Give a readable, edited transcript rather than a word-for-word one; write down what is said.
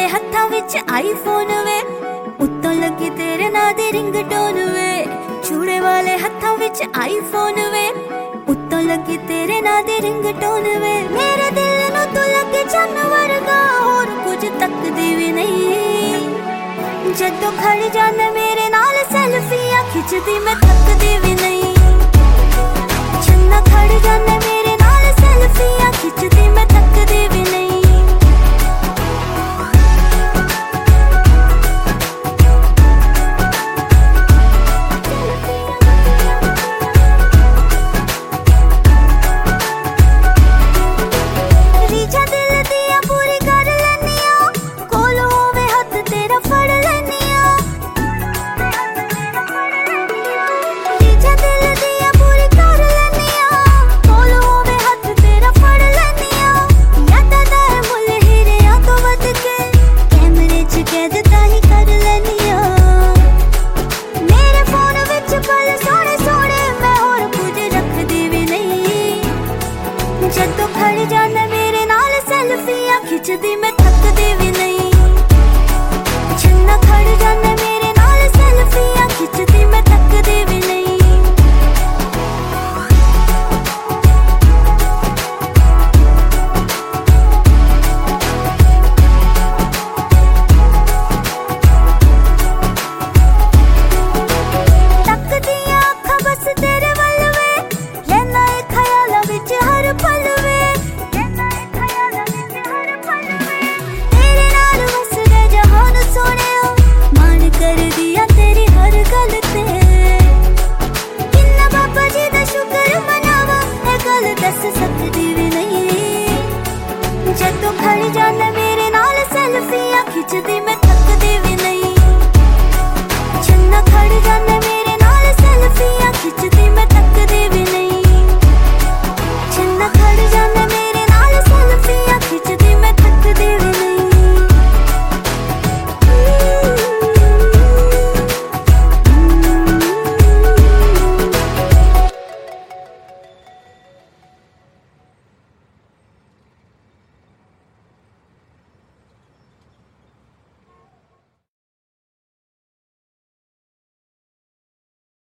हत्थां विच आईफोन वे, उत्तों लगी तेरे नां दी रिंगटोन वे। चूड़े वाले हत्थां विच आईफोन वे, उत्तों लगी तेरे नां दी रिंगटोन वे। मेरे दिल नूं तू लगे चन्न वर्गा, होर कुछ तकदी भी नहीं। जदों खड़ जाने मेरे नाल सेल्फियां खिचदी मैं थकदी भी नहीं। चन्ना खड़ जाने मेरे नाल सेल्फियां खिचदी मैं